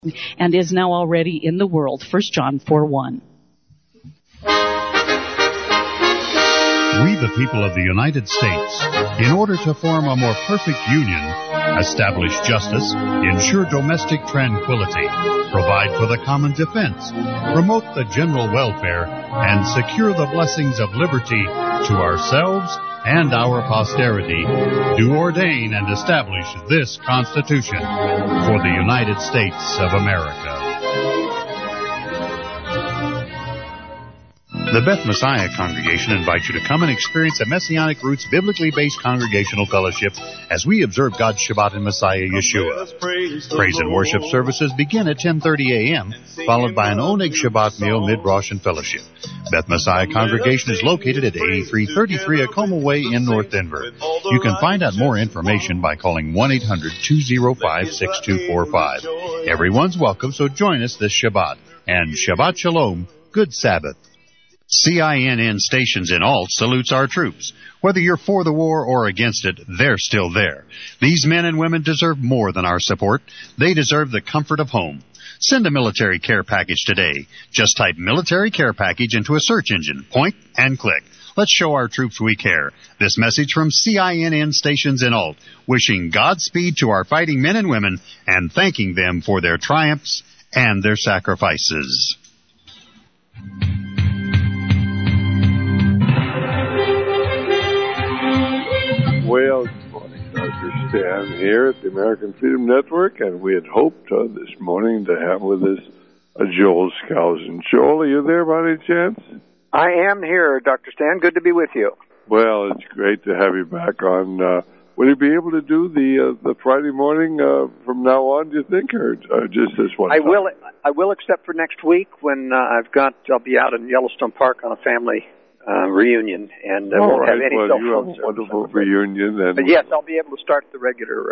and is now already in the world. 1 John 4:1. We, the people of the United States, in order to form a more perfect union, establish justice, ensure domestic tranquility, provide for the common defense, promote the general welfare, and secure the blessings of liberty to ourselves and our posterity, do ordain and establish this Constitution for the United States of America. The Beth Messiah Congregation invites you to come and experience a Messianic Roots biblically based congregational fellowship as we observe God's Shabbat in Messiah Yeshua. Praise and worship services begin at 10:30 a.m., followed by an Oneg Shabbat meal, mid-Rosh and fellowship. Beth Messiah Congregation is located at 8333 Acoma Way in North Denver. You can find out more information by calling 1-800-205-6245. Everyone's welcome, so join us this Shabbat. And Shabbat Shalom, good Sabbath. CINN Stations in Alt salutes our troops. Whether you're for the war or against it, they're still there. These men and women deserve more than our support. They deserve the comfort of home. Send a military care package today. Just type military care package into a search engine, point, and click. Let's show our troops we care. This message from CINN Stations in Alt, wishing Godspeed to our fighting men and women and thanking them for their triumphs and their sacrifices. Well, good morning, Dr. Stan here at the American Freedom Network, and we had hoped this morning to have with us Joel Skousen. Joel, are you there by any chance? I am here, Dr. Stan. Good to be with you. Well, it's great to have you back on. Will you be able to do the Friday morning from now on, do you think, or just this one time? I will, except for next week when I'll be out in Yellowstone Park on a family reunion, and won't have any cell phone you have a wonderful reunion. But yes, I'll be able to start the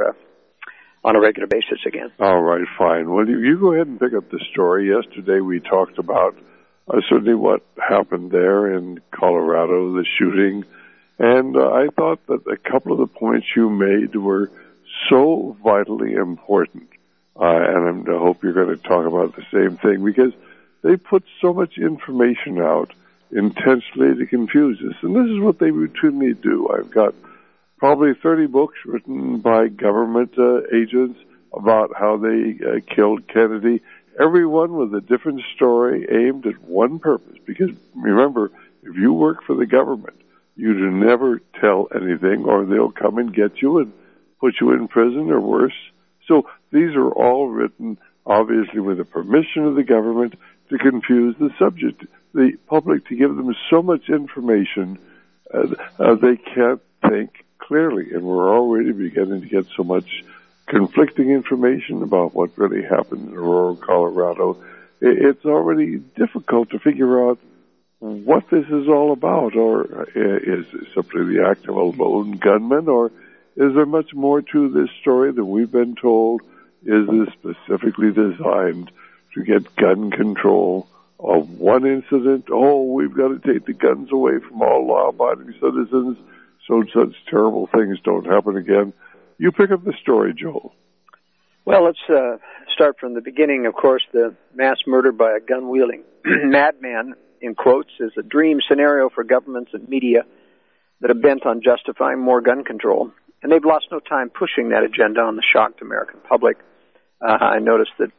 on a regular basis again. All right, fine. Well, you go ahead and pick up the story. Yesterday we talked about certainly what happened there in Colorado, the shooting, and I thought that a couple of the points you made were so vitally important, and I hope you're going to talk about the same thing, because they put so much information out intentionally to confuse us. And this is what they routinely do. I've got probably 30 books written by government agents about how they killed Kennedy, every one with a different story aimed at one purpose. Because remember, if you work for the government, you do never tell anything, or they'll come and get you and put you in prison or worse. So these are all written, obviously, with the permission of the government to confuse the subject, the public, to give them so much information they can't think clearly. And we're already beginning to get so much conflicting information about what really happened in rural Colorado. It's already difficult to figure out what this is all about, or is it simply the act of a lone gunman, or is there much more to this story than we've been told? Is this specifically designed to get gun control of one incident? Oh, we've got to take the guns away from all law-abiding citizens so such terrible things don't happen again. You pick up the story, Joel. Well, let's start from the beginning. Of course, the mass murder by a gun-wielding madman, in quotes, is a dream scenario for governments and media that are bent on justifying more gun control. And they've lost no time pushing that agenda on the shocked American public. I noticed that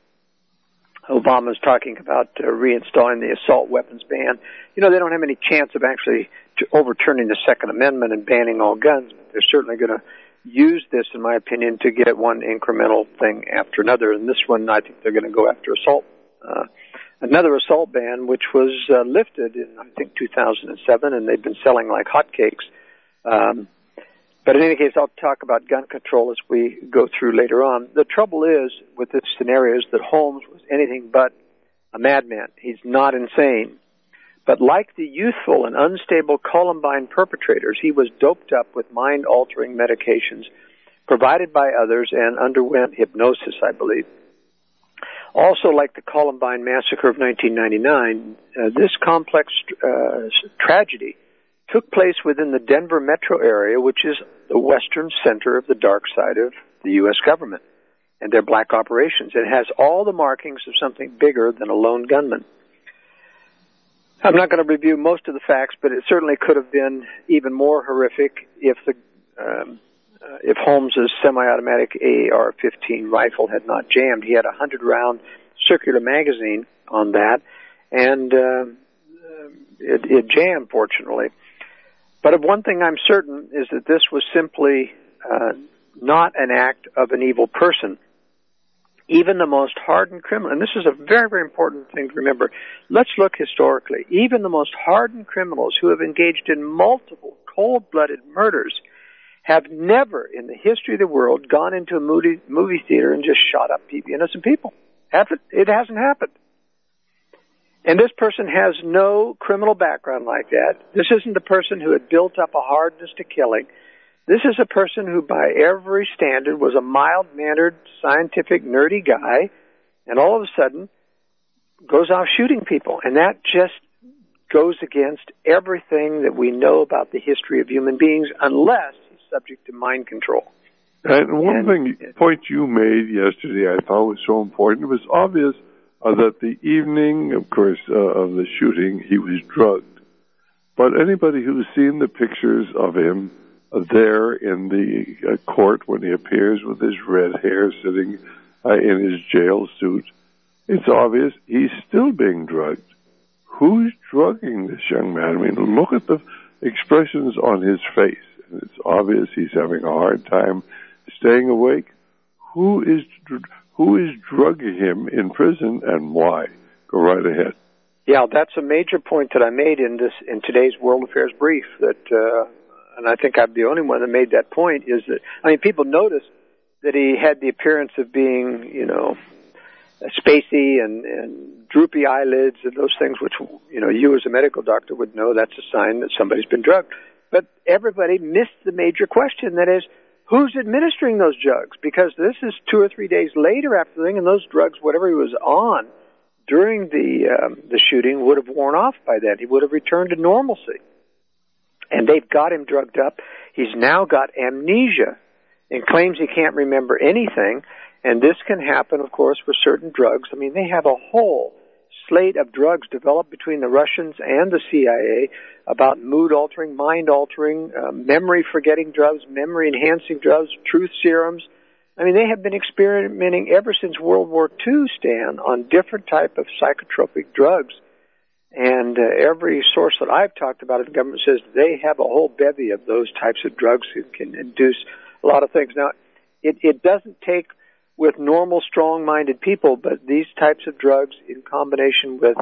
Obama's talking about reinstalling the assault weapons ban. You know, they don't have any chance of actually overturning the Second Amendment and banning all guns, but they're certainly going to use this, in my opinion, to get one incremental thing after another. And this one, I think they're going to go after another assault ban, which was lifted in, I think, 2007, and they've been selling like hotcakes. But in any case, I'll talk about gun control as we go through later on. The trouble is with this scenario is that Holmes was anything but a madman. He's not insane. But like the youthful and unstable Columbine perpetrators, he was doped up with mind-altering medications provided by others and underwent hypnosis, I believe. Also, like the Columbine massacre of 1999, this complex tragedy took place within the Denver metro area, which is the western center of the dark side of the U.S. government. and their black operations. It has all the markings of something bigger than a lone gunman. I'm not going to review most of the facts, but it certainly could have been even more horrific if Holmes's semi-automatic AR-15 rifle had not jammed. He had a 100-round circular magazine on that, and it jammed, fortunately. But of one thing I'm certain is that this was simply not an act of an evil person. Even the most hardened criminal, and this is a very, very important thing to remember. Let's look historically. Even the most hardened criminals who have engaged in multiple cold-blooded murders have never in the history of the world gone into a movie theater and just shot up innocent people. It hasn't happened. And this person has no criminal background like that. This isn't the person who had built up a hardness to killing. This is a person who, by every standard, was a mild-mannered, scientific, nerdy guy, and all of a sudden goes off shooting people. And that just goes against everything that we know about the history of human beings, unless he's subject to mind control. And one point you made yesterday I thought was so important. It was obvious that the evening, of course, of the shooting, he was drugged. But anybody who's seen the pictures of him there in the court when he appears with his red hair sitting in his jail suit, it's obvious he's still being drugged. Who's drugging this young man? I mean, look at the expressions on his face. It's obvious he's having a hard time staying awake. Who is drugging him in prison, and why? Go right ahead. Yeah, that's a major point that I made in today's World Affairs Brief. And I think I'm the only one that made that point. Is that people noticed that he had the appearance of being, spacey and droopy eyelids and those things, which you as a medical doctor would know that's a sign that somebody's been drugged. But everybody missed the major question, that is, who's administering those drugs? Because this is 2 or 3 days later after the thing, and those drugs, whatever he was on during the shooting, would have worn off by then. He would have returned to normalcy. And they've got him drugged up. He's now got amnesia and claims he can't remember anything. And this can happen, of course, with certain drugs. I mean, they have a whole slate of drugs developed between the Russians and the CIA about mood-altering, mind-altering, memory-forgetting drugs, memory-enhancing drugs, truth serums. I mean, they have been experimenting ever since World War II, Stan, on different type of psychotropic drugs. And every source that I've talked about in the government says they have a whole bevy of those types of drugs that can induce a lot of things. Now, it doesn't take with normal, strong-minded people, but these types of drugs in combination with,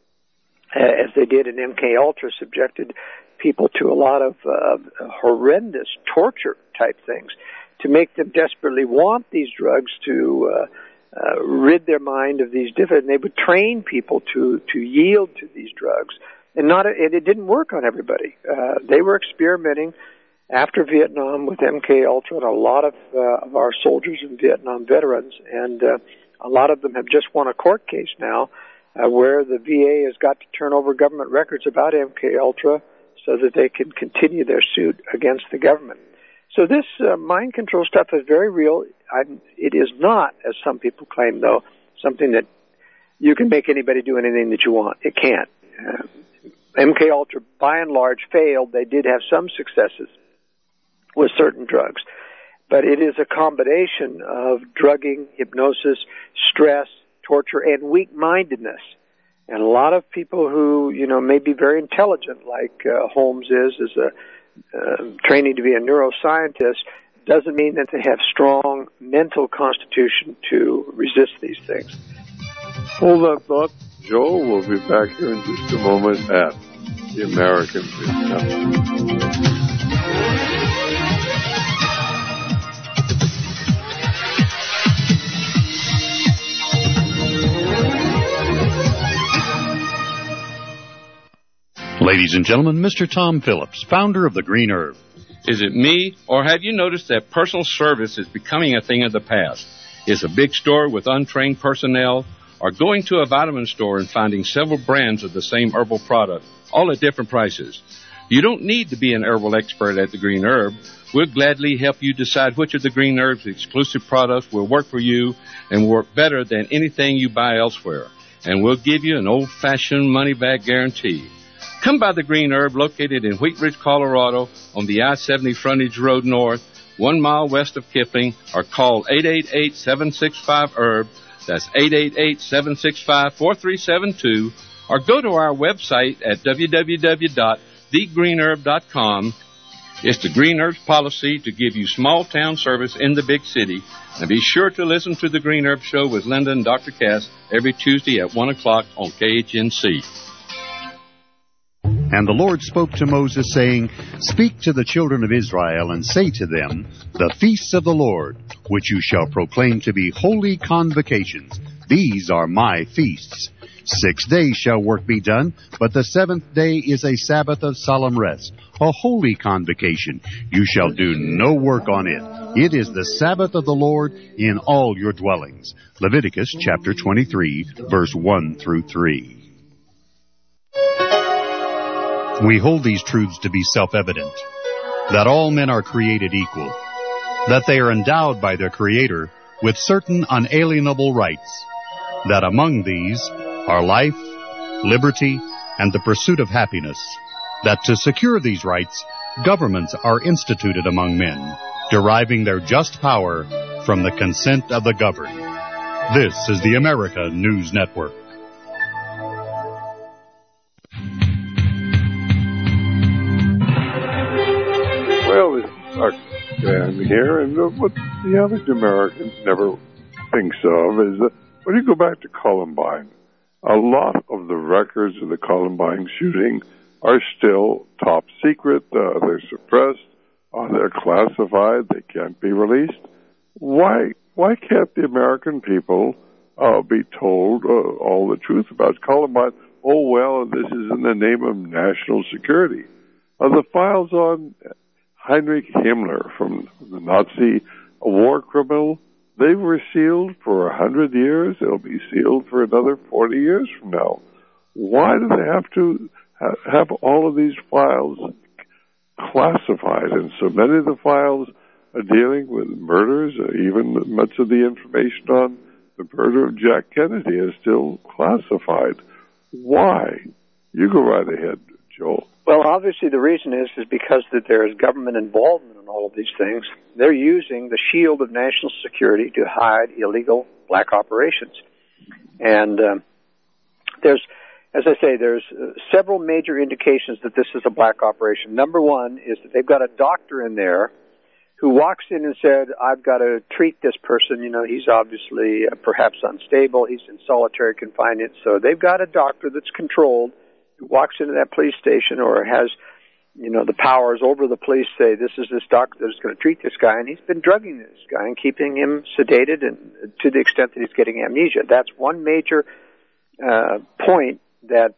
as they did in MK Ultra, subjected people to a lot of horrendous torture-type things to make them desperately want these drugs to rid their mind of these different. And they would train people to yield to these drugs, and it didn't work on everybody. They were experimenting after Vietnam with MK Ultra and a lot of our soldiers and Vietnam veterans, and a lot of them have just won a court case now where the VA has got to turn over government records about MK Ultra so that they can continue their suit against the government. So this mind control stuff is very real. It is not, as some people claim, though, something that you can make anybody do anything that you want. It can't. MK Ultra, by and large, failed. They did have some successes with certain drugs, but it is a combination of drugging, hypnosis, stress, torture, and weak-mindedness. And a lot of people who, may be very intelligent, like Holmes is training to be a neuroscientist, doesn't mean that they have strong mental constitution to resist these things. Hold that thought. Joe will be back here in just a moment at the American Vietnam. Ladies and gentlemen, Mr. Tom Phillips, founder of the Green Herb. Is it me, or have you noticed that personal service is becoming a thing of the past? Is a big store with untrained personnel, or going to a vitamin store and finding several brands of the same herbal product, all at different prices? You don't need to be an herbal expert at the Green Herb. We'll gladly help you decide which of the Green Herb's exclusive products will work for you and work better than anything you buy elsewhere. And we'll give you an old-fashioned money-back guarantee. Come by the Green Herb located in Wheat Ridge, Colorado on the I-70 Frontage Road North, 1 mile west of Kipling, or call 888-765-HERB. That's 888-765-4372. Or go to our website at www.thegreenherb.com. It's the Green Herb's policy to give you small-town service in the big city. And be sure to listen to the Green Herb Show with Linda and Dr. Cass every Tuesday at 1 o'clock on KHNC. And the Lord spoke to Moses, saying, Speak to the children of Israel, and say to them, The feasts of the Lord, which you shall proclaim to be holy convocations, these are my feasts. 6 days shall work be done, but the seventh day is a Sabbath of solemn rest, a holy convocation. You shall do no work on it. It is the Sabbath of the Lord in all your dwellings. Leviticus chapter 23, verse 1 through 3. We hold these truths to be self-evident, that all men are created equal, that they are endowed by their Creator with certain unalienable rights, that among these are life, liberty, and the pursuit of happiness, that to secure these rights, governments are instituted among men, deriving their just power from the consent of the governed. This is the America News Network. Well, this is Dr. Dan here, and what the average American never thinks of is that when you go back to Columbine, a lot of the records of the Columbine shooting are still top secret. They're suppressed. They're classified. They can't be released. Why can't the American people be told all the truth about Columbine? Oh, well, this is in the name of national security. The files on Heinrich Himmler, from the Nazi war criminal, they were sealed for 100 years. They'll be sealed for another 40 years from now. Why do they have to have all of these files classified? And so many of the files are dealing with murders. Even much of the information on the murder of Jack Kennedy is still classified. Why? You go right ahead, Joel. Well, obviously the reason is because that there is government involvement in all of these things. They're using the shield of national security to hide illegal black operations. And there's, as I say, there's several major indications that this is a black operation. Number one is that they've got a doctor in there who walks in and said, I've got to treat this person. You know, he's obviously perhaps unstable. He's in solitary confinement. So they've got a doctor that's controlled who walks into that police station or has, you know, the powers over the police say, this is this doctor that's going to treat this guy, and he's been drugging this guy and keeping him sedated and to the extent that he's getting amnesia. That's one major point that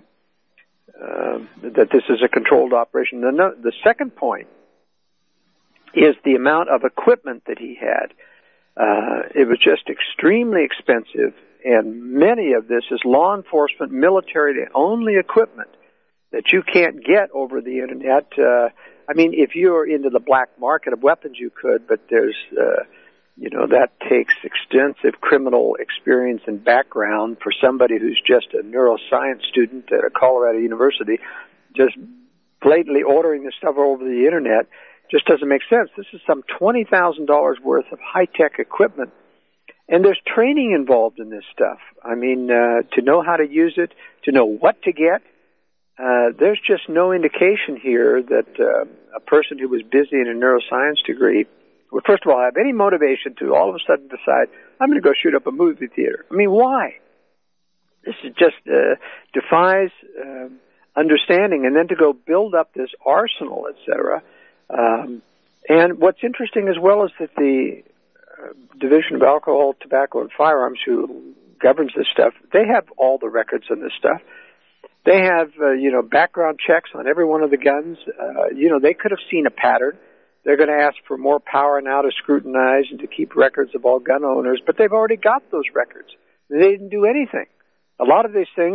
this is a controlled operation. The second point is the amount of equipment that he had. It was just extremely expensive, and many of this is law enforcement, military-only equipment that you can't get over the Internet. I mean, if you're into the black market of weapons, you could, but there's, you know, that takes extensive criminal experience and background for somebody who's just a neuroscience student at a Colorado University, just blatantly ordering this stuff over the Internet. Just doesn't make sense. This is some $20,000 worth of high-tech equipment, and there's training involved in this stuff. I mean, to know how to use it, to know what to get, there's just no indication here that a person who was busy in a neuroscience degree would, first of all, have any motivation to all of a sudden decide, I'm going to go shoot up a movie theater. I mean, why? This is just defies understanding. And then to go build up this arsenal, etc. And what's interesting as well is that the Division of Alcohol, Tobacco, and Firearms, who governs this stuff, they have all the records on this stuff. They have, you know, background checks on every one of the guns. You know, they could have seen a pattern. They're going to ask for more power now to scrutinize and to keep records of all gun owners, but they've already got those records. They didn't do anything. A lot of these things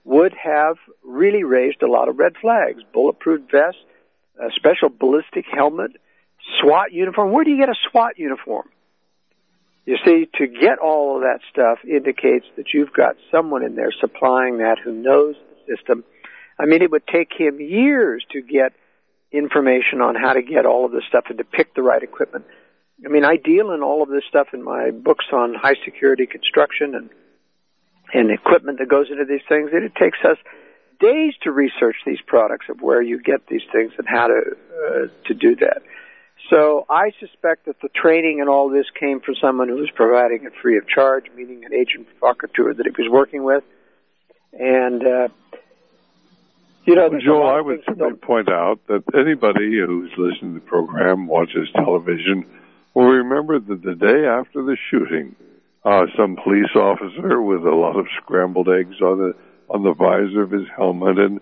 would have really raised a lot of red flags. Bulletproof vest, a special ballistic helmet, SWAT uniform. Where do you get a SWAT uniform? You see, to get all of that stuff indicates that you've got someone in there supplying that who knows the system. I mean, it would take him years to get information on how to get all of this stuff and to pick the right equipment. I mean, I deal in all of this stuff in my books on high security construction and equipment that goes into these things. And it takes us days to research these products of where you get these things and how to do that. So I suspect that the training and all this came from someone who was providing it free of charge, meaning an agent provocateur that he was working with. And, Joel, I would simply point out that anybody who's listening to the program, watches television, will remember that the day after the shooting, some police officer with a lot of scrambled eggs on the visor of his helmet and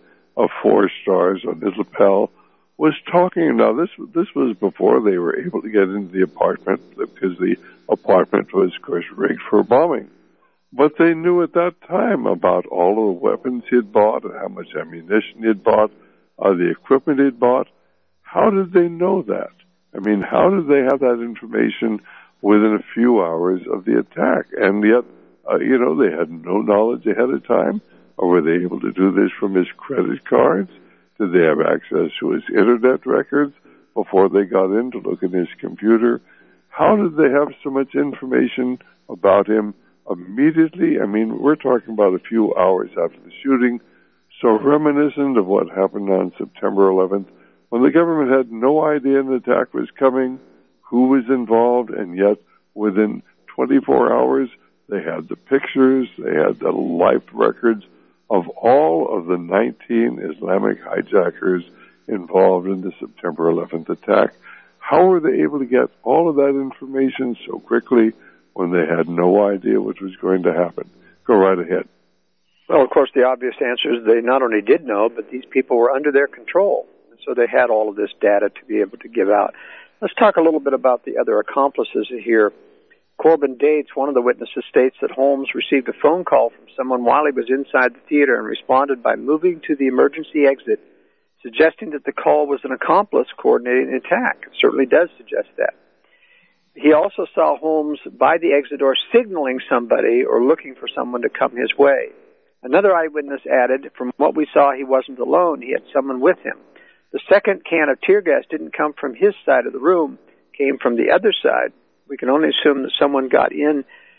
4 stars on his lapel was talking. Now, this was before they were able to get into the apartment, because the apartment was, of course, rigged for bombing. But they knew at that time about all of the weapons he'd bought and how much ammunition he'd bought, the equipment he'd bought. How did they know that? I mean, how did they have that information within a few hours of the attack? And yet, they had no knowledge ahead of time. Or were they able to do this from his credit cards? Did they have access to his internet records before they got in to look at his computer? How did they have so much information about him immediately? I mean, we're talking about a few hours after the shooting, so reminiscent of what happened on September 11th, when the government had no idea an attack was coming, who was involved, and yet within 24 hours, they had the pictures, they had the life records of all of the 19 Islamic hijackers involved in the September 11th attack. How were they able to get all of that information so quickly when they had no idea what was going to happen? Go right ahead. Well, of course, the obvious answer is they not only did know, but these people were under their control. So they had all of this data to be able to give out. Let's talk a little bit about the other accomplices here. Corbin Dates, one of the witnesses, states that Holmes received a phone call from someone while he was inside the theater and responded by moving to the emergency exit, suggesting that the call was an accomplice coordinating the attack. It certainly does suggest that. He also saw Holmes by the exit door signaling somebody or looking for someone to come his way. Another eyewitness added, from what we saw, he wasn't alone. He had someone with him. The second can of tear gas didn't come from his side of the room, came from the other side. We can only assume that someone got him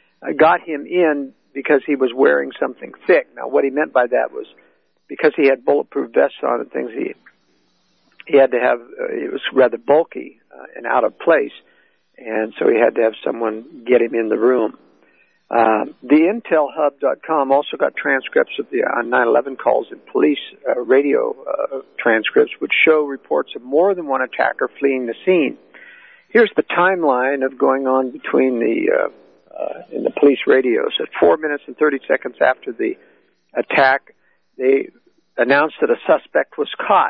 in because he was wearing something thick. Now, what he meant by that was because he had bulletproof vests on and things, he had to have, it was rather bulky and out of place, and so he had to have someone get him in the room. The intelhub.com also got transcripts of the 9/11 calls and police radio transcripts, which show reports of more than one attacker fleeing the scene. Here's the timeline of going on between in the police radios. At 4 minutes and 30 seconds after the attack, they announced that a suspect was caught.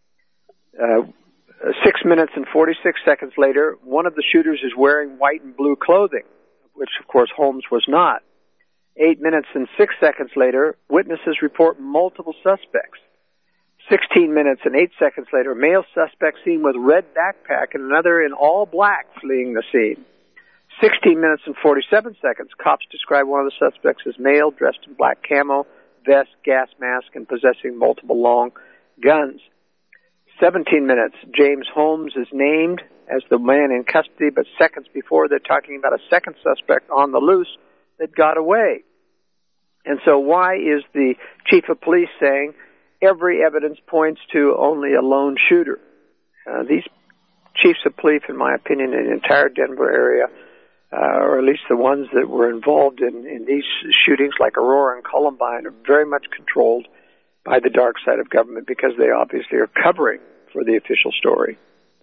6 minutes and 46 seconds later, one of the shooters is wearing white and blue clothing, which, of course, Holmes was not. 8 minutes and 6 seconds later, witnesses report multiple suspects. 16 minutes and 8 seconds later, male suspect seen with red backpack and another in all black fleeing the scene. 16 minutes and 47 seconds, cops describe one of the suspects as male, dressed in black camo, vest, gas mask, and possessing multiple long guns. 17 minutes, James Holmes is named as the man in custody, but seconds before they're talking about a second suspect on the loose that got away. And so why is the chief of police saying every evidence points to only a lone shooter? These chiefs of police, in my opinion, in the entire Denver area, or at least the ones that were involved in these shootings like Aurora and Columbine, are very much controlled by the dark side of government because they obviously are covering for the official story.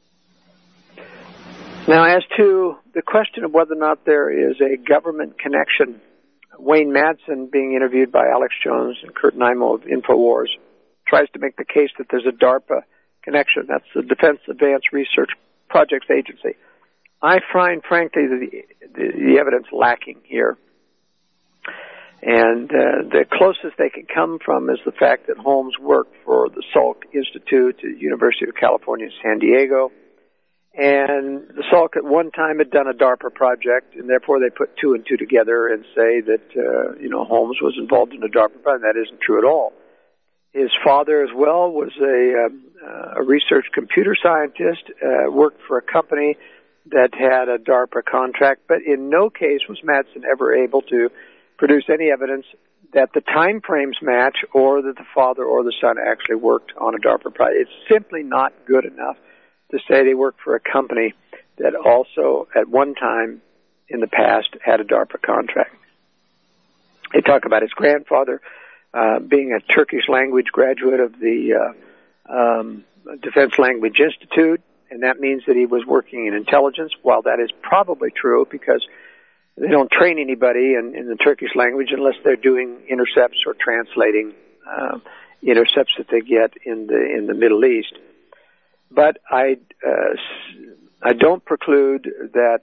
Now, as to the question of whether or not there is a government connection, Wayne Madsen, being interviewed by Alex Jones and Kurt Nimo of InfoWars, tries to make the case that there's a DARPA connection. That's the Defense Advanced Research Projects Agency. I find, frankly, the evidence lacking here. And the closest they could come from is the fact that Holmes worked for the Salk Institute at the University of California, San Diego. And the Salk at one time had done a DARPA project, and therefore they put two and two together and say that, Holmes was involved in a DARPA project. That isn't true at all. His father as well was a research computer scientist, worked for a company that had a DARPA contract, but in no case was Madsen ever able to produce any evidence that the time frames match or that the father or the son actually worked on a DARPA project. It's simply not good enough to say they worked for a company that also at one time in the past had a DARPA contract. They talk about his grandfather being a Turkish language graduate of the Defense Language Institute, and that means that he was working in intelligence. While that is probably true because they don't train anybody in the Turkish language unless they're doing intercepts or translating intercepts that they get in the Middle East. But I don't preclude that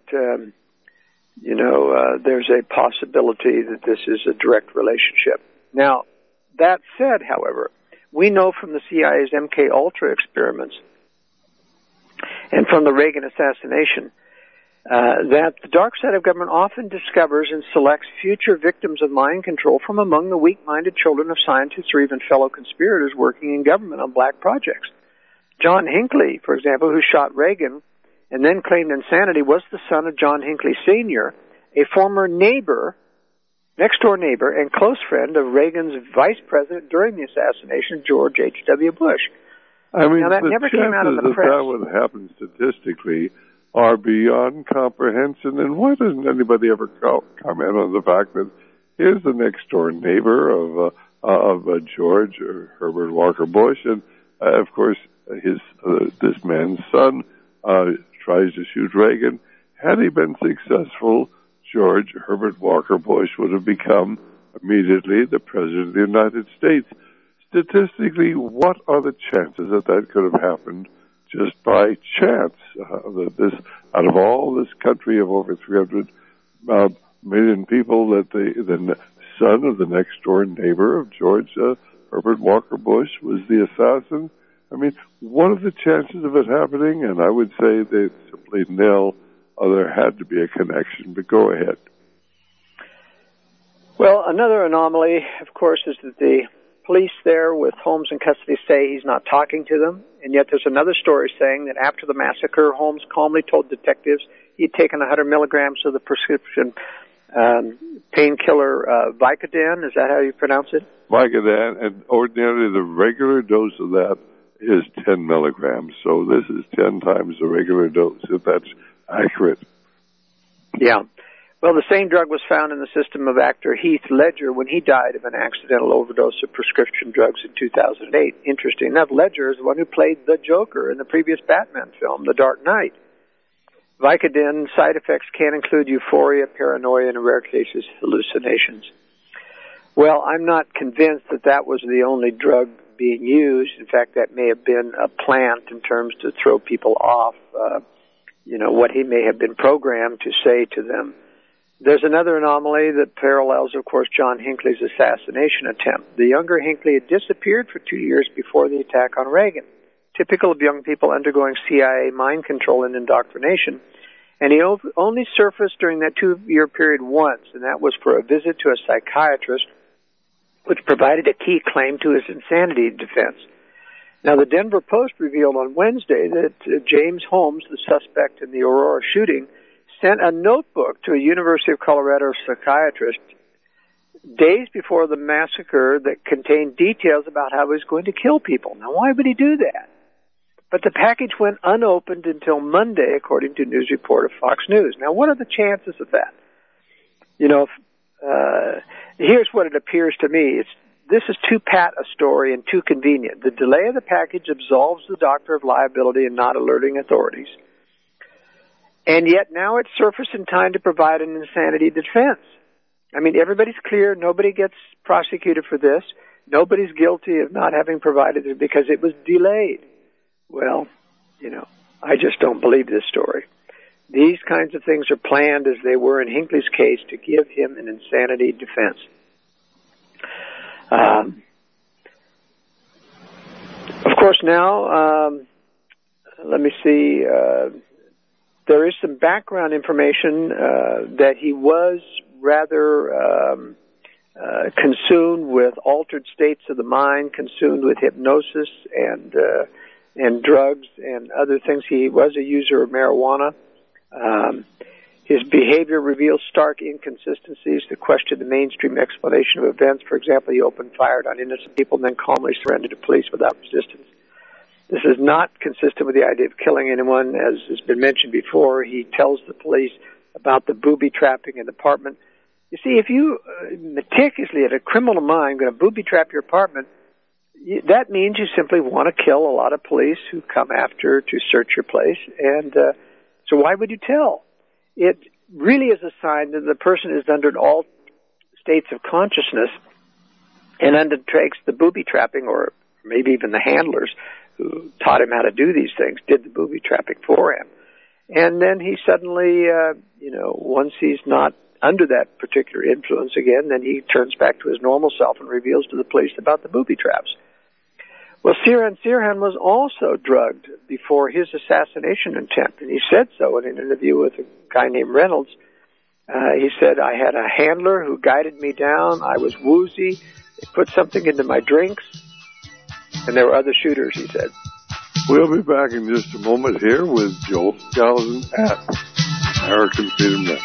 there's a possibility that this is a direct relationship. Now, that said, however, we know from the CIA's MK-Ultra experiments and from the Reagan assassination that the dark side of government often discovers and selects future victims of mind control from among the weak-minded children of scientists or even fellow conspirators working in government on black projects. John Hinckley, for example, who shot Reagan and then claimed insanity, was the son of John Hinckley Sr., a former next-door neighbor and close friend of Reagan's vice president during the assassination, George H.W. Bush. I mean, now, that never came out in the press. That would happen statistically are beyond comprehension. And why doesn't anybody ever comment on the fact that here's the next-door neighbor of George or Herbert Walker Bush, and of course this man's son tries to shoot Reagan. Had he been successful, George Herbert Walker Bush would have become immediately the President of the United States. Statistically, what are the chances that could have happened just by chance? Out of all this country of over 300 million people, that the son of the next door neighbor of George Herbert Walker Bush was the assassin? I mean, what are the chances of it happening? And I would say they simply nil. There had to be a connection, but go ahead. Well, another anomaly, of course, is that the police there with Holmes in custody say he's not talking to them, and yet there's another story saying that after the massacre, Holmes calmly told detectives he'd taken 100 milligrams of the prescription painkiller Vicodin. Is that how you pronounce it? Vicodin, and ordinarily the regular dose of that is 10 milligrams, so this is 10 times the regular dose, if that's accurate. Yeah. Well, the same drug was found in the system of actor Heath Ledger when he died of an accidental overdose of prescription drugs in 2008. Interesting enough, Ledger is the one who played the Joker in the previous Batman film, The Dark Knight. Vicodin side effects can include euphoria, paranoia, and in rare cases, hallucinations. Well, I'm not convinced that was the only drug being used. In fact, that may have been a plant in terms to throw people off, what he may have been programmed to say to them. There's another anomaly that parallels, of course, John Hinckley's assassination attempt. The younger Hinckley had disappeared for 2 years before the attack on Reagan, typical of young people undergoing CIA mind control and indoctrination. And he only surfaced during that 2-year period once, and that was for a visit to a psychiatrist, which provided a key claim to his insanity defense. Now, the Denver Post revealed on Wednesday that James Holmes, the suspect in the Aurora shooting, sent a notebook to a University of Colorado psychiatrist days before the massacre that contained details about how he was going to kill people. Now, why would he do that? But the package went unopened until Monday, according to a news report of Fox News. Now, what are the chances of that? Here's what it appears to me. This is too pat a story and too convenient. The delay of the package absolves the doctor of liability in not alerting authorities. And yet now it's surfaced in time to provide an insanity defense. I mean, everybody's clear. Nobody gets prosecuted for this. Nobody's guilty of not having provided it because it was delayed. Well, I just don't believe this story. These kinds of things are planned, as they were in Hinckley's case, to give him an insanity defense. course, now, let me see, there is some background information that he was rather consumed with altered states of the mind, consumed with hypnosis and drugs and other things. He was a user of marijuana. His behavior reveals stark inconsistencies that question the mainstream explanation of events. For example, he opened fire on innocent people and then calmly surrendered to police without resistance. This is not consistent with the idea of killing anyone. As has been mentioned before, he tells the police about the booby trapping in the apartment. You see, if you meticulously, at a criminal mind, going to booby trap your apartment, that means you simply want to kill a lot of police who come after to search your place. And so why would you tell? It really is a sign that the person is under all states of consciousness and undertakes the booby trapping, or maybe even the handlers who taught him how to do these things did the booby trapping for him. And then he suddenly, once he's not under that particular influence again, then he turns back to his normal self and reveals to the police about the booby traps. Well, Sirhan was also drugged before his assassination attempt, and he said so in an interview with a guy named Reynolds. He said, I had a handler who guided me down. I was woozy. They put something into my drinks, and there were other shooters, he said. We'll be back in just a moment here with Joel Skousen at American Freedom Net.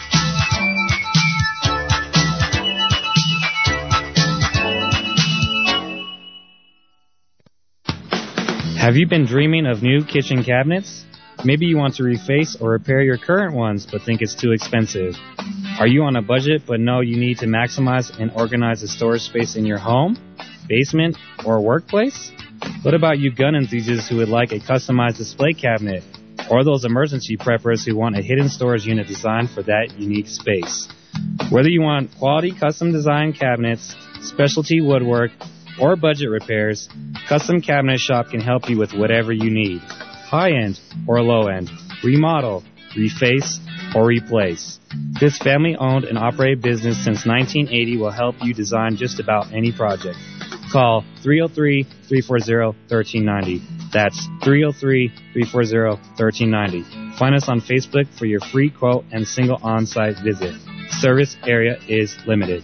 Have you been dreaming of new kitchen cabinets? Maybe you want to reface or repair your current ones but think it's too expensive. Are you on a budget but know you need to maximize and organize the storage space in your home, basement, or workplace? What about you gun enthusiasts who would like a customized display cabinet? Or those emergency preppers who want a hidden storage unit designed for that unique space? Whether you want quality custom design cabinets, specialty woodwork, or budget repairs, Custom Cabinet Shop can help you with whatever you need. High-end or low-end, remodel, reface, or replace. This family-owned and operated business since 1980 will help you design just about any project. Call 303-340-1390. That's 303-340-1390. Find us on Facebook for your free quote and single on-site visit. Service area is limited.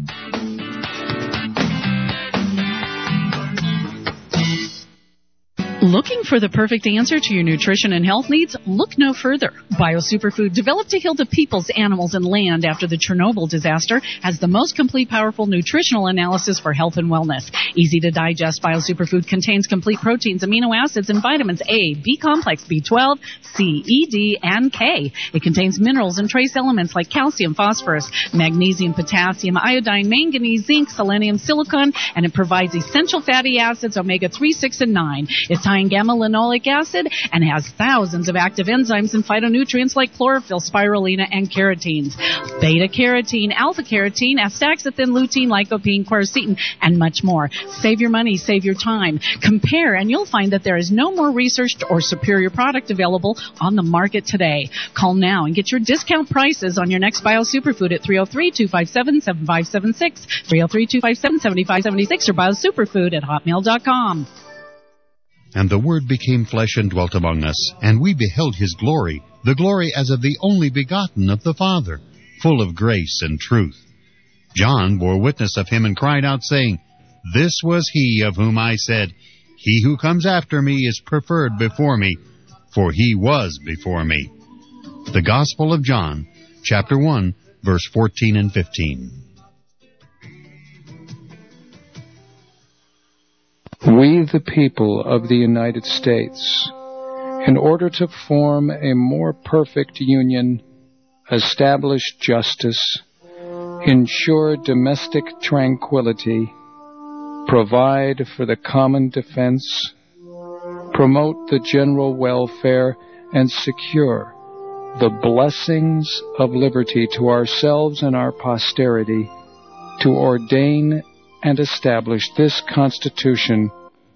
Looking for the perfect answer to your nutrition and health needs? Look no further. BioSuperfood, developed to heal the peoples, animals, and land after the Chernobyl disaster, has the most complete, powerful nutritional analysis for health and wellness. Easy to digest, BioSuperfood contains complete proteins, amino acids, and vitamins A, B complex, B12, C, E, D, and K. It contains minerals and trace elements like calcium, phosphorus, magnesium, potassium, iodine, manganese, zinc, selenium, silicon, and it provides essential fatty acids, omega-3, 6, and 9. It's high in gamma-linoleic acid and has thousands of active enzymes and phytonutrients like chlorophyll, spirulina, and carotenes. Beta-carotene, alpha-carotene, astaxanthin, lutein, lycopene, quercetin, and much more. Save your money, save your time. Compare, and you'll find that there is no more researched or superior product available on the market today. Call now and get your discount prices on your next BioSuperfood at 303-257-7576, 303-257-7576, or BioSuperfood@hotmail.com. And the Word became flesh and dwelt among us, and we beheld his glory, the glory as of the only begotten of the Father, full of grace and truth. John bore witness of him and cried out, saying, This was he of whom I said, He who comes after me is preferred before me, for he was before me. The Gospel of John, chapter 1, verse 14 and 15. We, the people of the United States, in order to form a more perfect union, establish justice, ensure domestic tranquility, provide for the common defense, promote the general welfare, and secure the blessings of liberty to ourselves and our posterity, to ordain and establish this Constitution.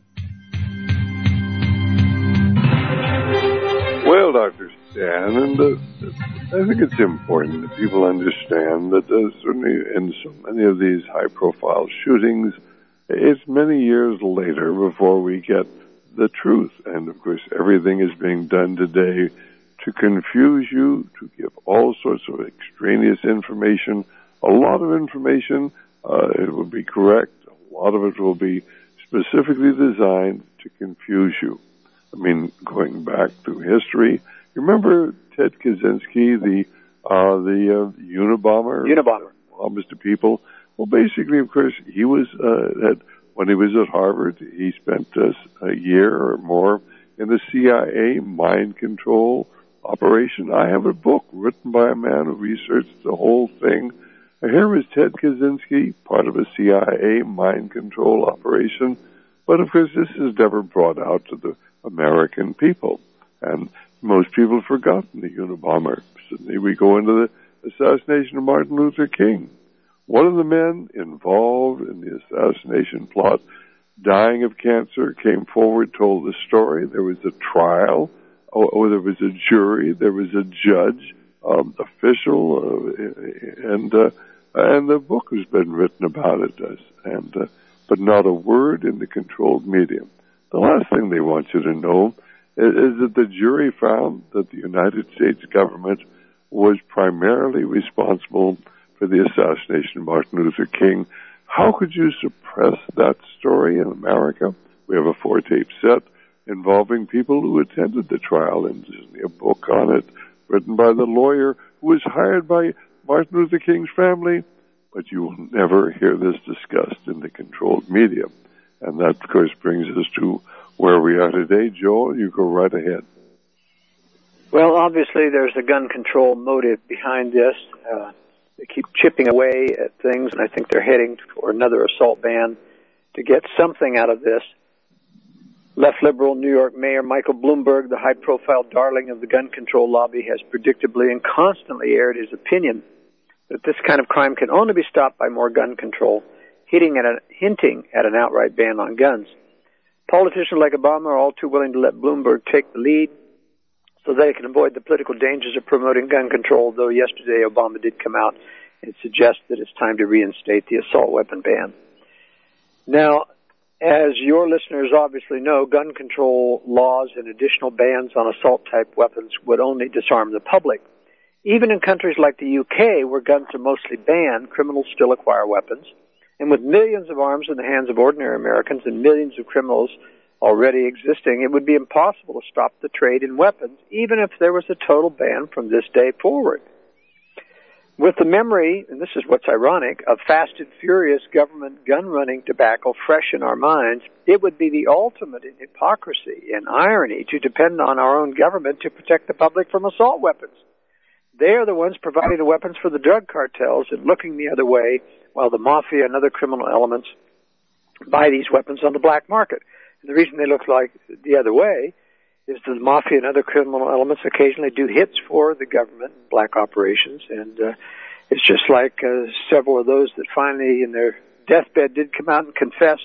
Well, Dr. Stan, and I think it's important that people understand that certainly in so many of these high-profile shootings, it's many years later before we get the truth. And, of course, everything is being done today to confuse you, to give all sorts of extraneous information. A lot of information, it will be correct. A lot of it will be specifically designed to confuse you. I mean, going back through history, you remember Ted Kaczynski, the Unabomber? Unabomber. Bombs to people. Well, basically, of course, he was when he was at Harvard, he spent a year or more in the CIA mind control operation. I have a book written by a man who researched the whole thing. Here was Ted Kaczynski, part of a CIA mind control operation. But, of course, this is never brought out to the American people. And most people have forgotten the Unabomber. Suddenly we go into the assassination of Martin Luther King. One of the men involved in the assassination plot, dying of cancer, came forward, told the story. There was a trial, or there was a jury, there was a judge, official, and the book has been written about it, but not a word in the controlled media. The last thing they want you to know is that the jury found that the United States government was primarily responsible for the assassination of Martin Luther King. How could you suppress that story in America? We have a 4-tape set involving people who attended the trial, and there's a book on it written by the lawyer who was hired by Martin Luther King's family. But you will never hear this discussed in the controlled media. And that, of course, brings us to where we are today. Joel, you go right ahead. Well, obviously, there's a gun control motive behind this. They keep chipping away at things, and I think they're heading for another assault ban to get something out of this. Left liberal New York Mayor Michael Bloomberg, the high-profile darling of the gun control lobby, has predictably and constantly aired his opinion that this kind of crime can only be stopped by more gun control, hinting at an outright ban on guns. Politicians like Obama are all too willing to let Bloomberg take the lead so they can avoid the political dangers of promoting gun control, though yesterday Obama did come out and suggest that it's time to reinstate the assault weapon ban. Now, as your listeners obviously know, gun control laws and additional bans on assault-type weapons would only disarm the public. Even in countries like the UK, where guns are mostly banned, criminals still acquire weapons. And with millions of arms in the hands of ordinary Americans and millions of criminals already existing, it would be impossible to stop the trade in weapons, even if there was a total ban from this day forward. With the memory, and this is what's ironic, of fast and furious government gun-running debacle fresh in our minds, it would be the ultimate in hypocrisy and irony to depend on our own government to protect the public from assault weapons. They are the ones providing the weapons for the drug cartels and looking the other way while the mafia and other criminal elements buy these weapons on the black market. And the reason they look like the other way is that the mafia and other criminal elements occasionally do hits for the government, black operations, and it's just like several of those that finally in their deathbed did come out and confess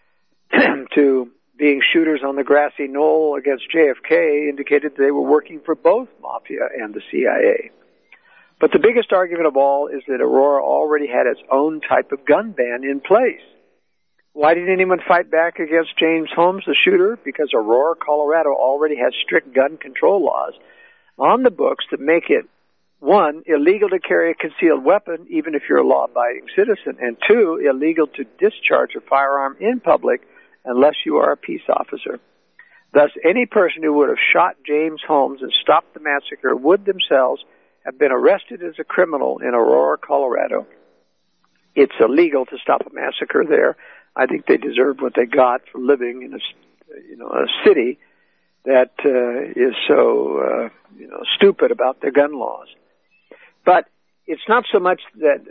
to being shooters on the grassy knoll against JFK, indicated they were working for both mafia and the CIA. But the biggest argument of all is that Aurora already had its own type of gun ban in place. Why didn't anyone fight back against James Holmes, the shooter? Because Aurora, Colorado already has strict gun control laws on the books that make it, 1, illegal to carry a concealed weapon even if you're a law-abiding citizen, and 2, illegal to discharge a firearm in public unless you are a peace officer. Thus, any person who would have shot James Holmes and stopped the massacre would themselves have been arrested as a criminal in Aurora, Colorado. It's illegal to stop a massacre there. I think they deserve what they got for living in a city that is so stupid about their gun laws. But it's not so much that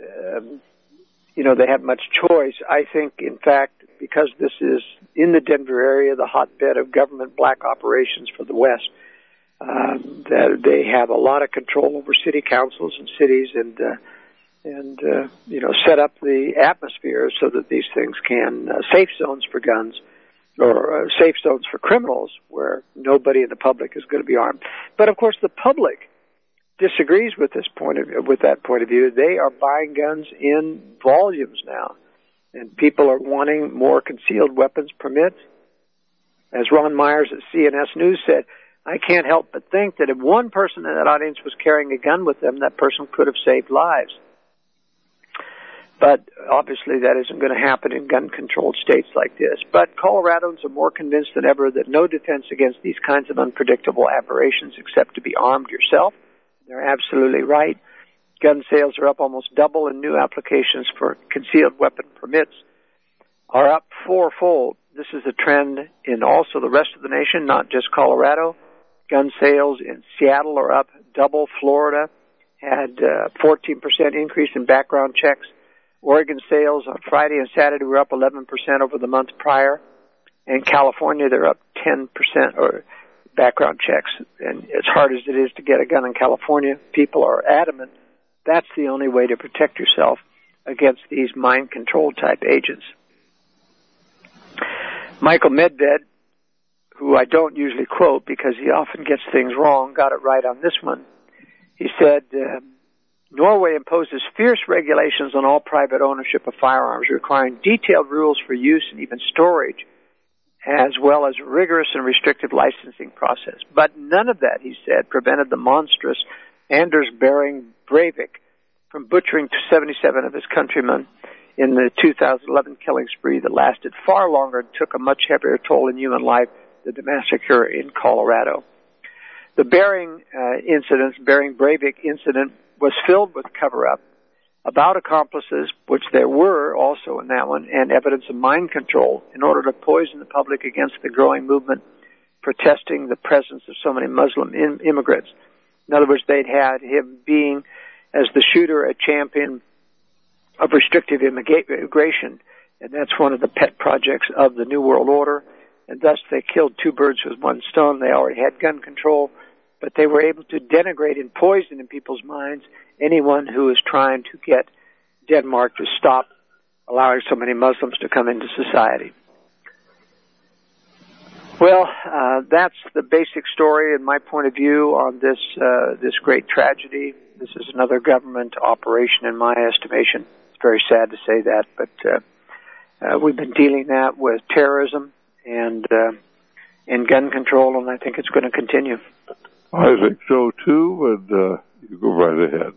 they have much choice. I think, in fact, because this is in the Denver area, the hotbed of government black operations for the West, that they have a lot of control over city councils and cities and set up the atmosphere so that these things can safe zones for guns or safe zones for criminals where nobody in the public is going to be armed. But of course, the public disagrees with that point of view. They are buying guns in volumes now, and people are wanting more concealed weapons permits. As Ron Myers at CNS News said, I can't help but think that if one person in that audience was carrying a gun with them, that person could have saved lives. But obviously that isn't going to happen in gun-controlled states like this. But Coloradans are more convinced than ever that no defense against these kinds of unpredictable aberrations except to be armed yourself. They're absolutely right. Gun sales are up almost double, and new applications for concealed weapon permits are up fourfold. This is a trend in also the rest of the nation, not just Colorado. Gun sales in Seattle are up double. Florida had a 14% increase in background checks. Oregon sales on Friday and Saturday were up 11% over the month prior. In California, they're up 10% or background checks. And as hard as it is to get a gun in California, people are adamant that's the only way to protect yourself against these mind control type agents. Michael Medved, who I don't usually quote because he often gets things wrong, got it right on this one. He said, Norway imposes fierce regulations on all private ownership of firearms, requiring detailed rules for use and even storage, as well as rigorous and restrictive licensing process. But none of that, he said, prevented the monstrous Anders Behring Breivik from butchering 77 of his countrymen in the 2011 killing spree that lasted far longer and took a much heavier toll in human life than the massacre in Colorado. The Behring Breivik incident was filled with cover-up about accomplices, which there were also in that one, and evidence of mind control in order to poison the public against the growing movement protesting the presence of so many Muslim immigrants. In other words, they'd had him being, as the shooter, a champion of restrictive immigration, and that's one of the pet projects of the New World Order, and thus they killed two birds with one stone. They already had gun control, but they were able to denigrate and poison in people's minds anyone who is trying to get Denmark to stop allowing so many Muslims to come into society. Well, that's the basic story and my point of view on this great tragedy. This is another government operation in my estimation. It's very sad to say that, but we've been dealing that with terrorism and gun control, and I think it's going to continue. I think so too, and you go right ahead.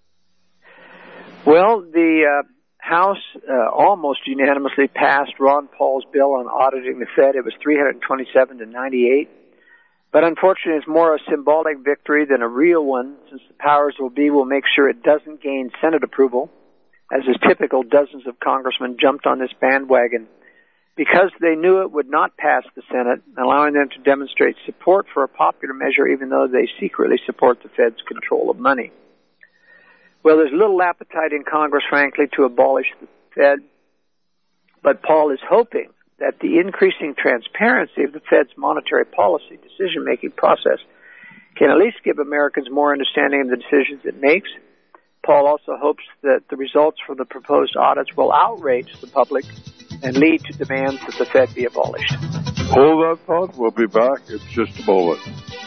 Well, the House almost unanimously passed Ron Paul's bill on auditing the Fed. It was 327 to 98. But unfortunately, it's more a symbolic victory than a real one, since the powers will make sure it doesn't gain Senate approval. As is typical, dozens of congressmen jumped on this bandwagon because they knew it would not pass the Senate, allowing them to demonstrate support for a popular measure even though they secretly support the Fed's control of money. Well, there's little appetite in Congress, frankly, to abolish the Fed, but Paul is hoping that the increasing transparency of the Fed's monetary policy decision-making process can at least give Americans more understanding of the decisions it makes. Paul also hopes that the results from the proposed audits will outrage the public and lead to demands that the Fed be abolished. Hold that thought. We'll be back in just a moment.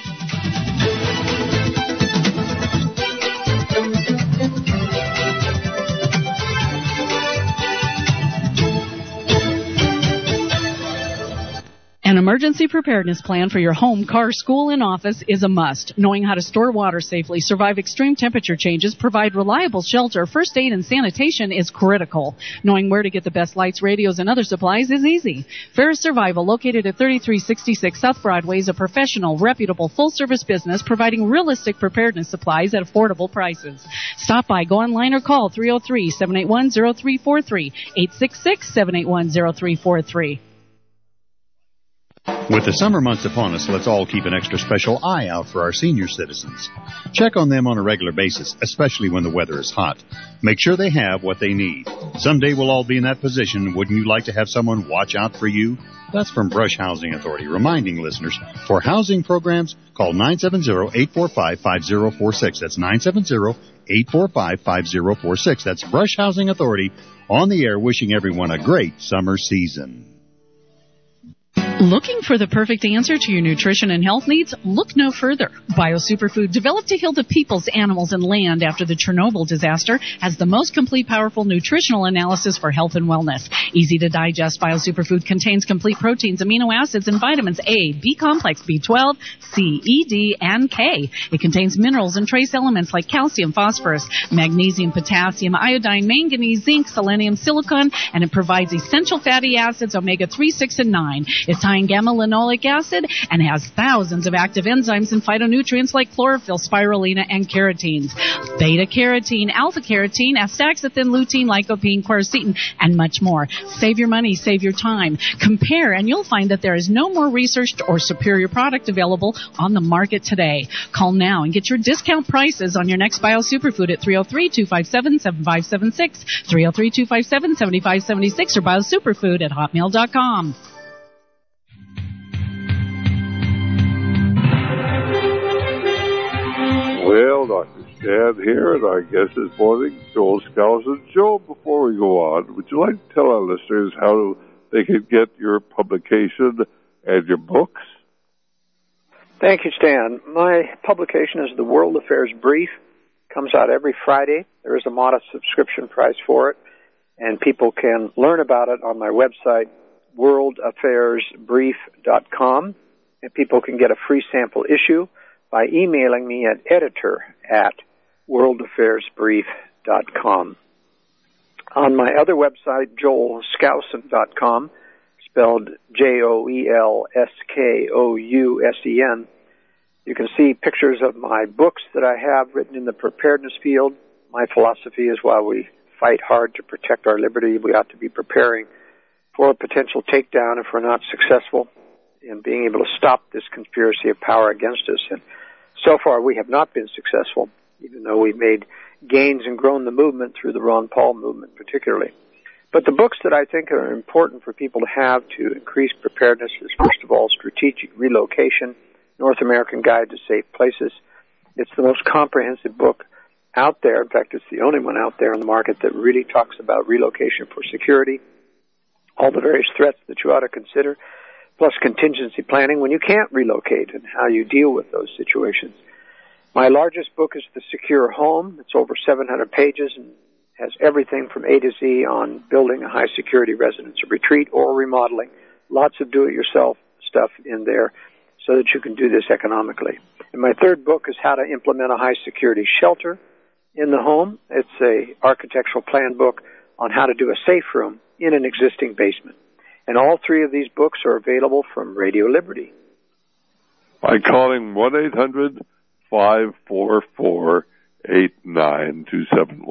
An emergency preparedness plan for your home, car, school, and office is a must. Knowing how to store water safely, survive extreme temperature changes, provide reliable shelter, first aid, and sanitation is critical. Knowing where to get the best lights, radios, and other supplies is easy. Ferris Survival, located at 3366 South Broadway, is a professional, reputable, full-service business providing realistic preparedness supplies at affordable prices. Stop by, go online, or call 303-781-0343, 866-781-0343. With the summer months upon us, let's all keep an extra special eye out for our senior citizens. Check on them on a regular basis, especially when the weather is hot. Make sure they have what they need. Someday we'll all be in that position. Wouldn't you like to have someone watch out for you? That's from Brush Housing Authority, reminding listeners, for housing programs, call 970-845-5046. That's 970-845-5046. That's Brush Housing Authority on the air, wishing everyone a great summer season. Looking for the perfect answer to your nutrition and health needs? Look no further. BioSuperfood, developed to heal the peoples, animals, and land after the Chernobyl disaster, has the most complete, powerful nutritional analysis for health and wellness. Easy to digest, BioSuperfood contains complete proteins, amino acids, and vitamins A, B complex, B12, C, E, D, and K. It contains minerals and trace elements like calcium, phosphorus, magnesium, potassium, iodine, manganese, zinc, selenium, silicon, and it provides essential fatty acids, omega-3, 6, and 9. It's high in gamma-linoleic acid and has thousands of active enzymes and phytonutrients like chlorophyll, spirulina, and carotenes. Beta-carotene, alpha-carotene, astaxanthin, lutein, lycopene, quercetin, and much more. Save your money, save your time. Compare, and you'll find that there is no more researched or superior product available on the market today. Call now and get your discount prices on your next BioSuperfood at 303-257-7576, 303-257-7576, or BioSuperfood@hotmail.com. Well, Dr. Stan here, and our guest this morning, Joel Skousen. Joel, before we go on, would you like to tell our listeners how they can get your publication and your books? Thank you, Stan. My publication is the World Affairs Brief. Comes out every Friday. There is a modest subscription price for it, and people can learn about it on my website, worldaffairsbrief.com, and people can get a free sample issue by emailing me at editor@worldaffairsbrief.com. On my other website, joelskousen.com, spelled JOELSKOUSEN, you can see pictures of my books that I have written in the preparedness field. My philosophy is while we fight hard to protect our liberty, we ought to be preparing for a potential takedown if we're not successful in being able to stop this conspiracy of power against us. And so far, we have not been successful, even though we've made gains and grown the movement through the Ron Paul movement particularly. But the books that I think are important for people to have to increase preparedness is, first of all, Strategic Relocation, North American Guide to Safe Places. It's the most comprehensive book out there. In fact, it's the only one out there in the market that really talks about relocation for security, all the various threats that you ought to consider, plus contingency planning when you can't relocate and how you deal with those situations. My largest book is The Secure Home. It's over 700 pages and has everything from A to Z on building a high-security residence or retreat or remodeling. Lots of do-it-yourself stuff in there so that you can do this economically. And my third book is How to Implement a High-Security Shelter in the Home. It's a architectural plan book on how to do a safe room in an existing basement. And all three of these books are available from Radio Liberty. By calling 1-800-544-8927.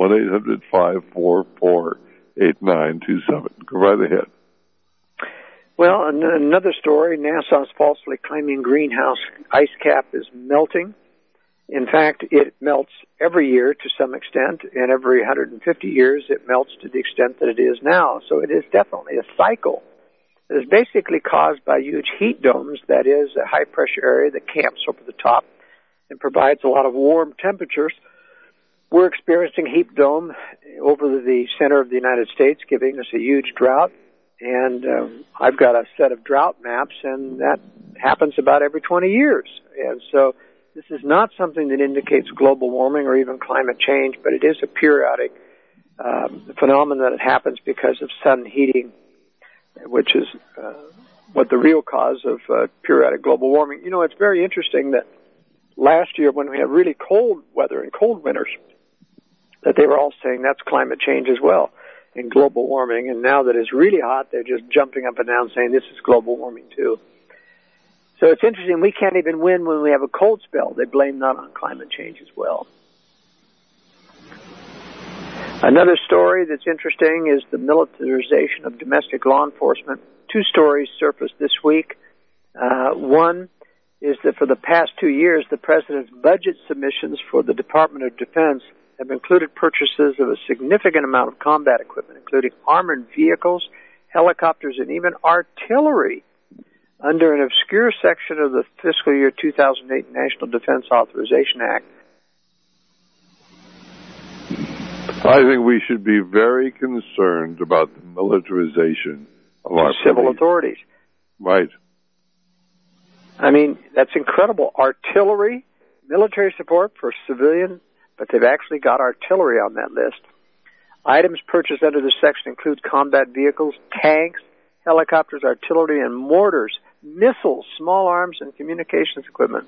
1-800-544-8927. Go right ahead. Well, another story, NASA's falsely claiming greenhouse ice cap is melting. In fact, it melts every year to some extent, and every 150 years it melts to the extent that it is now. So it is definitely a cycle. It is basically caused by huge heat domes, that is, a high-pressure area that camps over the top and provides a lot of warm temperatures. We're experiencing heat dome over the center of the United States, giving us a huge drought. And I've got a set of drought maps, and that happens about every 20 years. And so this is not something that indicates global warming or even climate change, but it is a periodic phenomenon that happens because of sun heating, which is what the real cause of periodic global warming. You know, it's very interesting that last year when we had really cold weather and cold winters, that they were all saying that's climate change as well and global warming. And now that it's really hot, they're just jumping up and down saying this is global warming too. So it's interesting. We can't even win when we have a cold spell. They blame that on climate change as well. Another story that's interesting is the militarization of domestic law enforcement. Two stories surfaced this week. One is that for the past 2 years, the President's budget submissions for the Department of Defense have included purchases of a significant amount of combat equipment, including armored vehicles, helicopters, and even artillery, under an obscure section of the fiscal year 2008 National Defense Authorization Act. I think we should be very concerned about the militarization of our civil police. authorities. Right. I mean, that's incredible. Artillery, military support for civilian, but they've actually got artillery on that list. Items purchased under this section include combat vehicles, tanks, helicopters, artillery, and mortars, missiles, small arms, and communications equipment.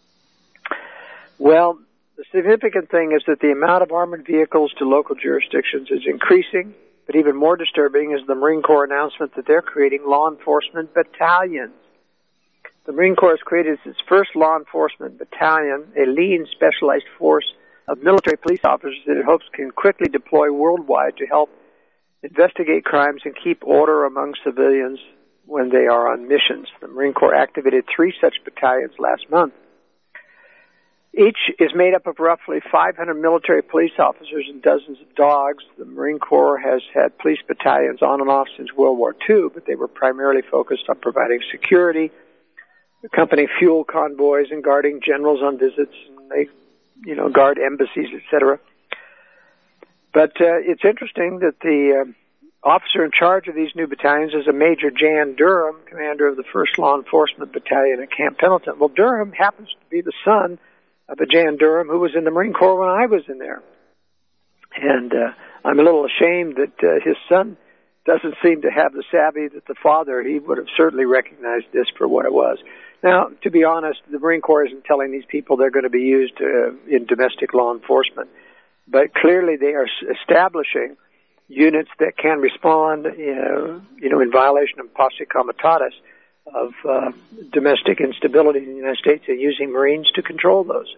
Well, the significant thing is that the amount of armored vehicles to local jurisdictions is increasing, but even more disturbing is the Marine Corps announcement that they're creating law enforcement battalions. The Marine Corps has created its first law enforcement battalion, a lean specialized force of military police officers that it hopes can quickly deploy worldwide to help investigate crimes and keep order among civilians when they are on missions. The Marine Corps activated 3 such battalions last month. Each is made up of roughly 500 military police officers and dozens of dogs. The Marine Corps has had police battalions on and off since World War II, but they were primarily focused on providing security, accompanying fuel convoys, and guarding generals on visits. And they, guard embassies, etc. But it's interesting that the officer in charge of these new battalions is a Major Jan Durham, commander of the 1st Law Enforcement Battalion at Camp Pendleton. Well, Durham happens to be the son of a Jan Durham who was in the Marine Corps when I was in there. And I'm a little ashamed that his son doesn't seem to have the savvy that the father, he would have certainly recognized this for what it was. Now, to be honest, the Marine Corps isn't telling these people they're going to be used in domestic law enforcement. But clearly they are establishing units that can respond, in violation of posse comitatus of domestic instability in the United States, and using Marines to control those.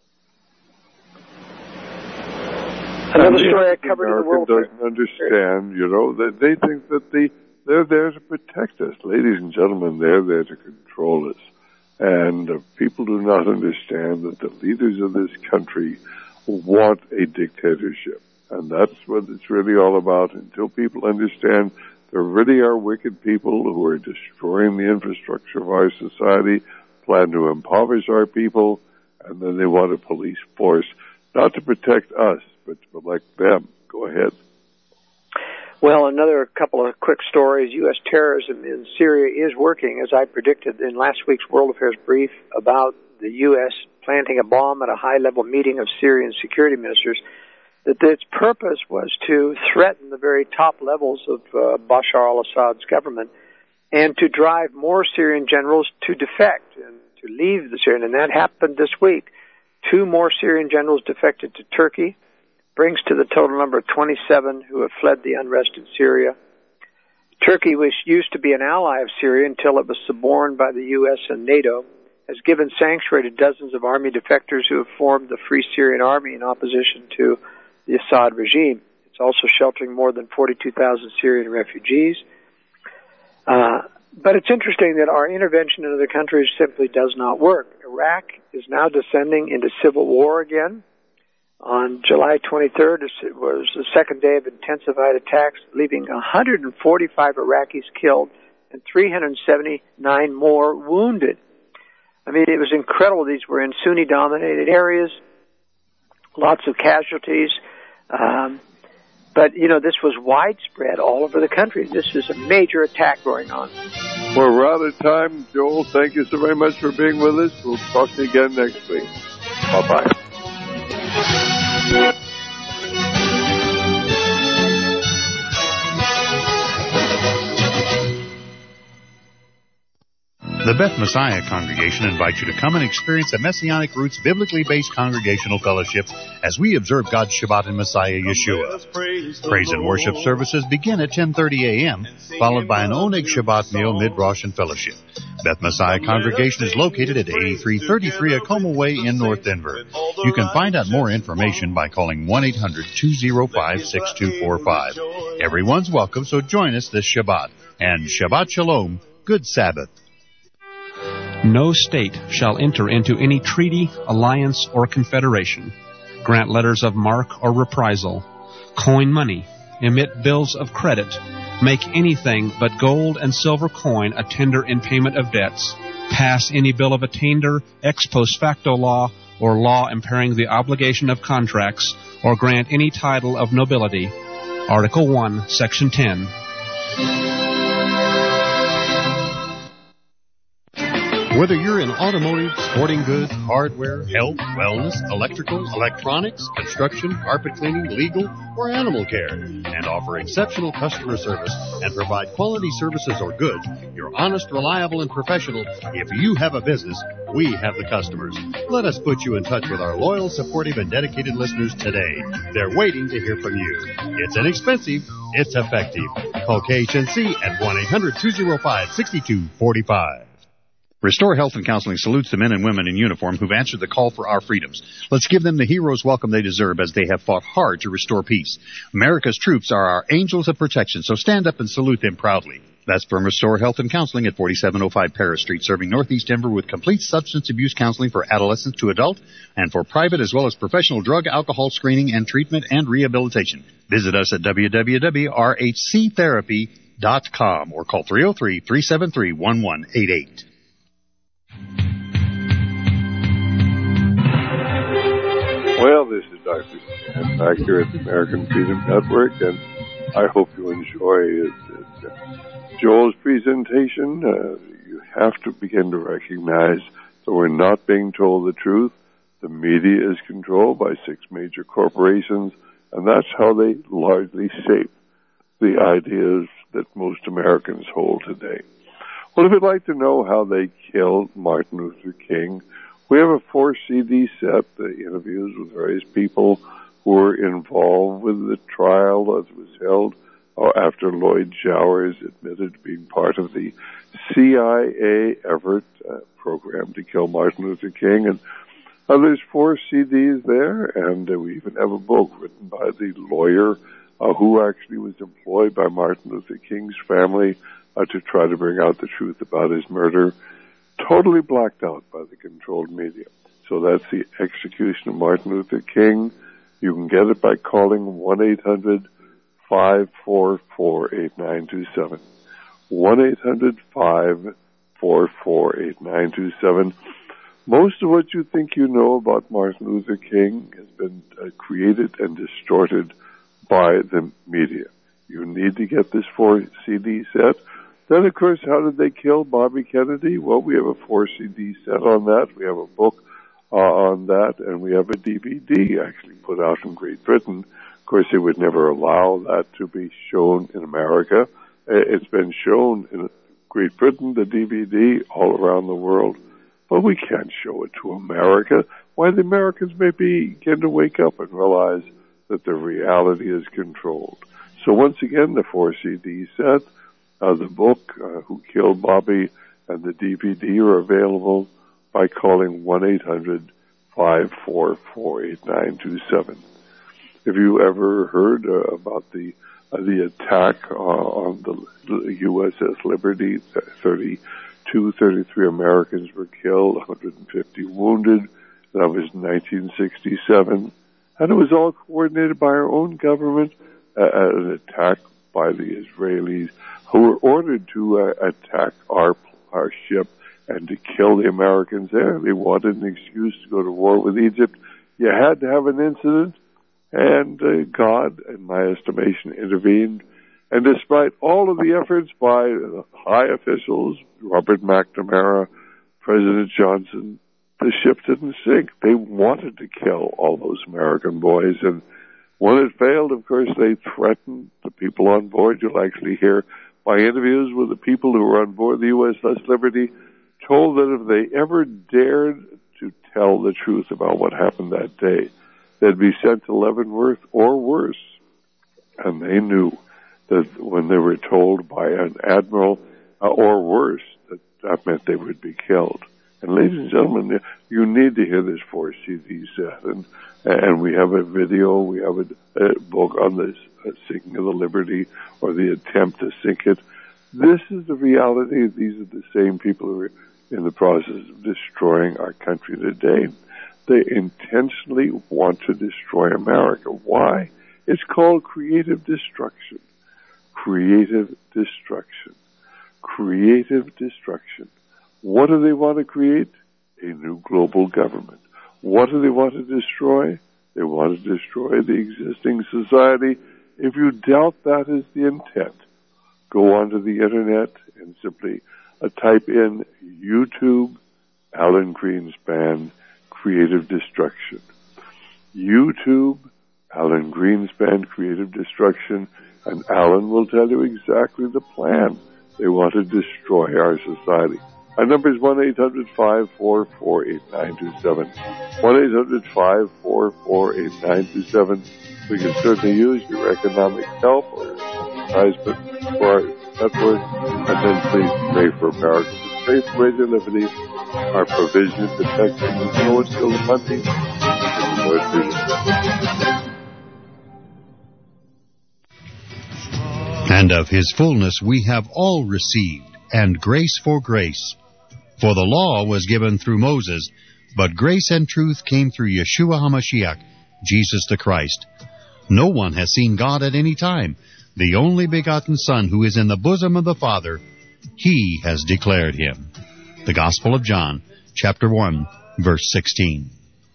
Another story I covered in the World Fair. Doesn't understand, that they think that they're there to protect us. Ladies and gentlemen, they're there to control us. And people do not understand that the leaders of this country want a dictatorship. And that's what it's really all about. Until people understand there really are wicked people who are destroying the infrastructure of our society, plan to impoverish our people, and then they want a police force, not to protect us, but to protect them. Go ahead. Well, another couple of quick stories. U.S. terrorism in Syria is working, as I predicted in last week's World Affairs Brief about the U.S. planting a bomb at a high-level meeting of Syrian security ministers, that its purpose was to threaten the very top levels of Bashar al-Assad's government and to drive more Syrian generals to defect and to leave the Syrian. And that happened this week. 2 more Syrian generals defected to Turkey, brings to the total number of 27 who have fled the unrest in Syria. Turkey, which used to be an ally of Syria until it was suborned by the U.S. and NATO, has given sanctuary to dozens of army defectors who have formed the Free Syrian Army in opposition to the Assad regime. It's also sheltering more than 42,000 Syrian refugees. But it's interesting that our intervention in other countries simply does not work. Iraq is now descending into civil war again. On July 23rd, it was the second day of intensified attacks, leaving 145 Iraqis killed and 379 more wounded. I mean, it was incredible. These were in Sunni-dominated areas, lots of casualties. But, this was widespread all over the country. This is a major attack going on. Well, we're out of time. Joel, thank you so very much for being with us. We'll talk to you again next week. Bye-bye. The Beth Messiah Congregation invites you to come and experience a Messianic Roots biblically based congregational fellowship as we observe God's Shabbat in Messiah Yeshua. Praise and worship services begin at 10:30 a.m., followed by an Oneg Shabbat meal, mid-Rosh and fellowship. Beth Messiah Congregation is located at 8333 Acoma Way in North Denver. You can find out more information by calling 1-800-205-6245. Everyone's welcome, so join us this Shabbat. And Shabbat Shalom, good Sabbath. No state shall enter into any treaty, alliance, or confederation, grant letters of marque or reprisal, coin money, emit bills of credit, make anything but gold and silver coin a tender in payment of debts, pass any bill of attainder, ex post facto law, or law impairing the obligation of contracts, or grant any title of nobility. Article 1, Section 10. Whether you're in automotive, sporting goods, hardware, health, wellness, electrical, electronics, construction, carpet cleaning, legal, or animal care, and offer exceptional customer service and provide quality services or goods, you're honest, reliable, and professional. If you have a business, we have the customers. Let us put you in touch with our loyal, supportive, and dedicated listeners today. They're waiting to hear from you. It's inexpensive. It's effective. Call KHNC at 1-800-205-6245. Restore Health and Counseling salutes the men and women in uniform who've answered the call for our freedoms. Let's give them the hero's welcome they deserve as they have fought hard to restore peace. America's troops are our angels of protection, so stand up and salute them proudly. That's from Restore Health and Counseling at 4705 Paris Street, serving Northeast Denver with complete substance abuse counseling for adolescents to adult and for private as well as professional drug, alcohol screening and treatment and rehabilitation. Visit us at www.rhctherapy.com or call 303-373-1188. Well, this is Dr. Stan back here at the American Freedom Network, and I hope you enjoy Joel's presentation. You have to begin to recognize that we're not being told the truth. The media is controlled by 6 major corporations, and that's how they largely shape the ideas that most Americans hold today. Well, if you'd like to know how they killed Martin Luther King, we have a 4-CD set, interviews with various people who were involved with the trial that was held after Lloyd Jowers admitted to being part of the CIA Everett program to kill Martin Luther King. And there's 4 CDs there, and we even have a book written by the lawyer who actually was employed by Martin Luther King's family to try to bring out the truth about his murder. Totally blacked out by the controlled media. So that's The Execution of Martin Luther King. You can get it by calling 1-800-544-8927. 1-800-544-8927. Most of what you think you know about Martin Luther King has been created and distorted by the media. You need to get this 4-CD set. Then, of course, how did they kill Bobby Kennedy? Well, we have a 4-CD set on that. We have a book on that, and we have a DVD actually put out in Great Britain. Of course, they would never allow that to be shown in America. It's been shown in Great Britain, the DVD, all around the world. But we can't show it to America. Why, the Americans may begin to wake up and realize that the reality is controlled. So once again, the 4-CD set, the book, Who Killed Bobby, and the DVD are available by calling 1-800-544-8927. Have you ever heard about the attack on the USS Liberty? 33 Americans were killed, 150 wounded. That was 1967. And it was all coordinated by our own government, an attack by the Israelis, who were ordered to attack our ship and to kill the Americans there. They wanted an excuse to go to war with Egypt. You had to have an incident, and God, in my estimation, intervened. And despite all of the efforts by the high officials, Robert McNamara, President Johnson, the ship didn't sink. They wanted to kill all those American boys, and when it failed, of course, they threatened the people on board. You'll actually hear my interviews with the people who were on board the USS Liberty, told that if they ever dared to tell the truth about what happened that day, they'd be sent to Leavenworth or worse. And they knew that when they were told by an admiral or worse, that meant they would be killed. And ladies and gentlemen, you need to hear this 4-CD set. And we have a video, we have a book on the sinking of the Liberty, or the attempt to sink it. This is the reality. These are the same people who are in the process of destroying our country today. They intentionally want to destroy America. Why? It's called creative destruction. Creative destruction. Creative destruction. What do they want to create? A new global government. What do they want to destroy? They want to destroy the existing society. If you doubt that is the intent, go onto the internet and simply type in YouTube Alan Greenspan, Creative Destruction. YouTube, Alan Greenspan, Creative Destruction, and Alan will tell you exactly the plan. They want to destroy our society. Our number is 1-800-544-8927. 1-800-544-8927. We can certainly use your economic help or advertisement for our network. And then please pray for America. Faith, Radio Liberty, our provision, protection, and so until Monday. And of his fullness we have all received, and grace for grace. For the law was given through Moses, but grace and truth came through Yeshua HaMashiach, Jesus the Christ. No one has seen God at any time. The only begotten Son, who is in the bosom of the Father, He has declared Him. The Gospel of John, chapter 1, verse 16.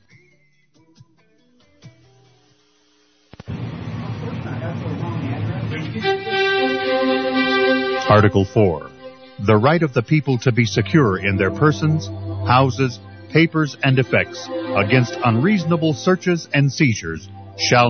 Article 4. The right of the people to be secure in their persons, houses, papers, and effects against unreasonable searches and seizures shall